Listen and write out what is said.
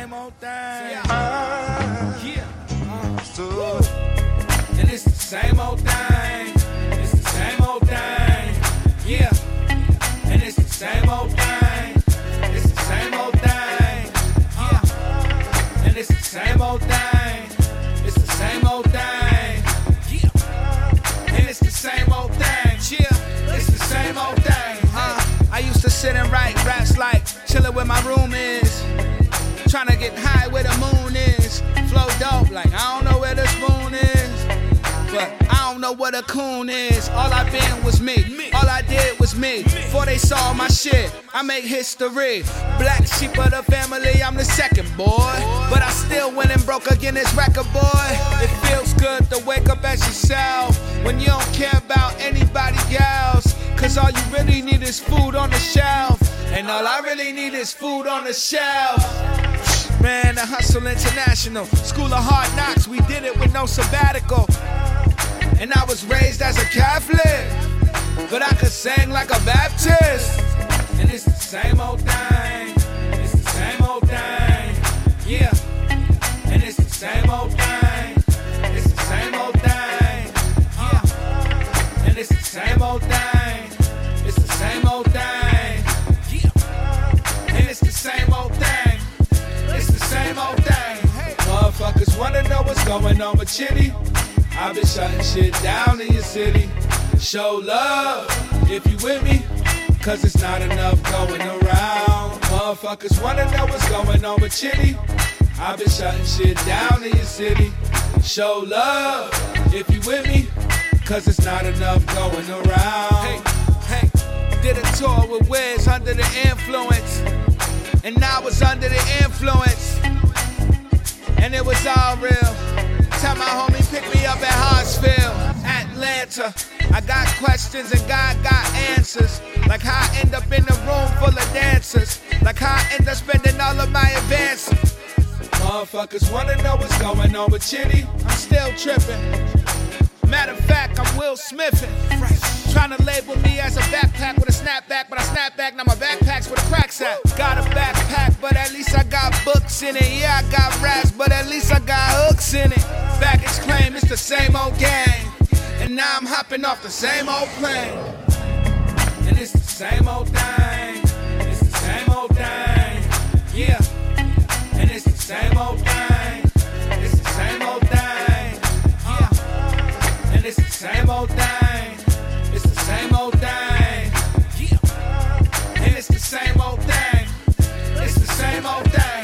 same old thing. And it's the same old thing. It's the same old thing. Yeah. And it's the same old thing. It's the same old thing. Yeah. And it's the same old thing. It's the same old thing. Yeah. And it's the same old thing. Yeah. It's the same old thing. I used to sit and write raps like chillin' where my room is. Tryna get high where the moon is. Flow dope like I don't know where the spoon is, but I don't know what a coon is. All I been was me. All I did was me. Before they saw my shit, I make history. Black sheep of the family, I'm the second boy, but I still went and broke again this record, boy. It feels good to wake up as yourself when you don't care about anybody else. Cause all you really need is food on the shelf, and all I really need is food on the shelf. Man, the Hustle International, School of Hard Knocks, we did it with no sabbatical. And I was raised as a Catholic, but I could sing like a Baptist. And it's the same old thing. It's the same old thing. Yeah. And it's the same old thing. It's the same old thing. Yeah. And it's the same old thing. It's the same old thing. Yeah. And it's the same old thing. It's the same old thing. Motherfuckers wanna know what's going on with Chitty. I've been shutting shit down in your city. Show love if you with me, cause it's not enough going around. Motherfuckers wanna know what's going on with Chitty. I've been shutting shit down in your city. Show love if you with me, cause it's not enough going around. Hey, did a tour with Wiz under the influence, and I was under the influence, and it was all real. Tell my homie pick me up at Hartsfield, Atlanta. I got questions and God got answers. Like how I end up in a room full of dancers. Like how I end up spending all of my advances. Motherfuckers wanna know what's going on with Chitty. I'm still tripping. Matter of fact, I'm Will Smithin'. Trying to label me as a backpack with a snapback, but I snap back, now my backpack's where the cracks at. Got a backpack, but at least I got books in it. Yeah, I got raps, but at least I got hooks in it. Baggage claim, it's the same old game, and now I'm hopping off the same old plane. And it's the same old thing. It's the same old thing. Yeah. And it's the same old thing. It's the same old thing. Yeah. And it's the same old thing. It's the same old thing. Yeah. And it's the same old thing. It's the same old thing.